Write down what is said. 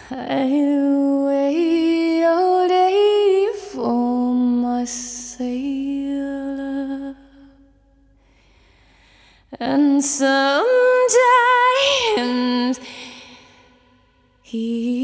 I wait all day for my sailor, and sometimes he